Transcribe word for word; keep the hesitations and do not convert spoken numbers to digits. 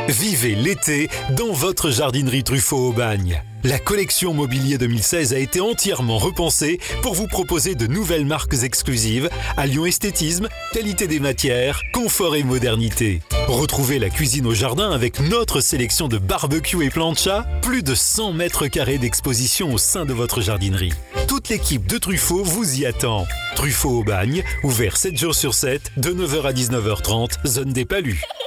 Vivez l'été dans votre jardinerie Truffaut au Bagne. La collection Mobilier deux mille seize a été entièrement repensée pour vous proposer de nouvelles marques exclusives, alliant esthétisme, qualité des matières, confort et modernité. Retrouvez la cuisine au jardin avec notre sélection de barbecue et plancha, plus de cent mètres carrés d'exposition au sein de votre jardinerie. Toute l'équipe de Truffaut vous y attend. Truffaut au Bagne, ouvert sept jours sur sept, de neuf heures à dix-neuf heures trente, zone des Palus.